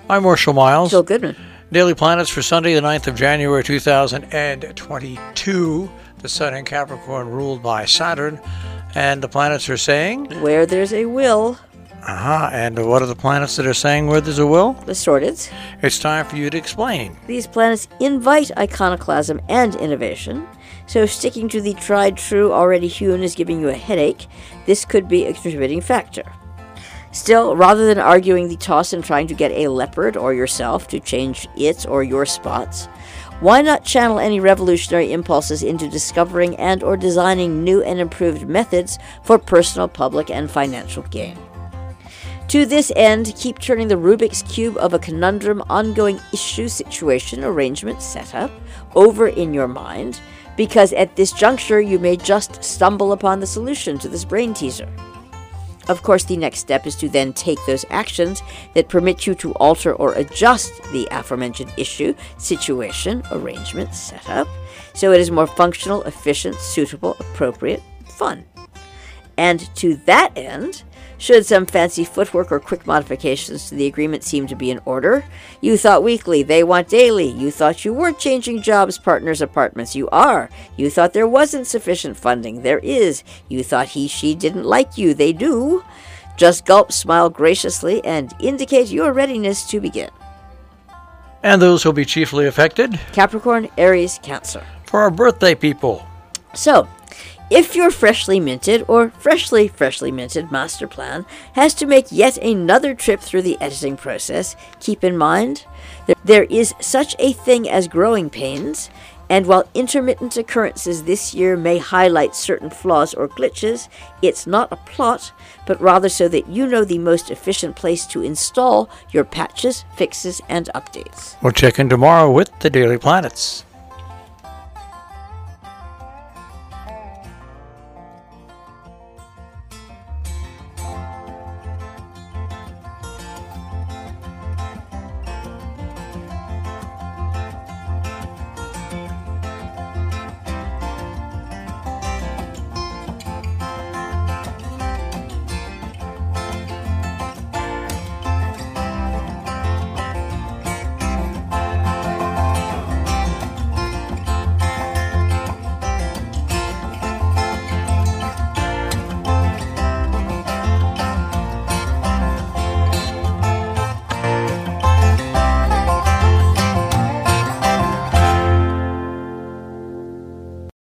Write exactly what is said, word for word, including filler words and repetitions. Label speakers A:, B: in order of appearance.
A: I'm Marshall Miles.
B: Jill Goodman.
A: Daily Planets for Sunday, the ninth of January, two thousand twenty-two. The Sun in Capricorn ruled by Saturn. And the planets are saying?
B: Where there's a will.
A: Uh-huh. And what are the planets that are saying where there's a will?
B: The Sorted.
A: It's time for you to explain.
B: These planets invite iconoclasm and innovation. So sticking to the tried true already hewn is giving you a headache. This could be a contributing factor. Still, rather than arguing the toss and trying to get a leopard or yourself to change its or your spots, why not channel any revolutionary impulses into discovering and or designing new and improved methods for personal, public, and financial gain? To this end, keep turning the Rubik's Cube of a conundrum, ongoing issue, situation, arrangement, setup over in your mind, because at this juncture you may just stumble upon the solution to this brain teaser. Of course, the next step is to then take those actions that permit you to alter or adjust the aforementioned issue, situation, arrangement, setup, so it is more functional, efficient, suitable, appropriate, fun. And to that end, should some fancy footwork or quick modifications to the agreement seem to be in order, you thought weekly, they want daily. You thought you weren't changing jobs, partners, apartments. You are. You thought there wasn't sufficient funding. There is. You thought he, she didn't like you. They do. Just gulp, smile graciously, and indicate your readiness to begin.
A: And those who'll be chiefly affected?
B: Capricorn, Aries, Cancer.
A: For our birthday people.
B: So, if your freshly minted or freshly, freshly minted master plan has to make yet another trip through the editing process, keep in mind that there is such a thing as growing pains, and while intermittent occurrences this year may highlight certain flaws or glitches, it's not a plot, but rather so that you know the most efficient place to install your patches, fixes, and updates.
A: We'll check in tomorrow with the Daily Planets.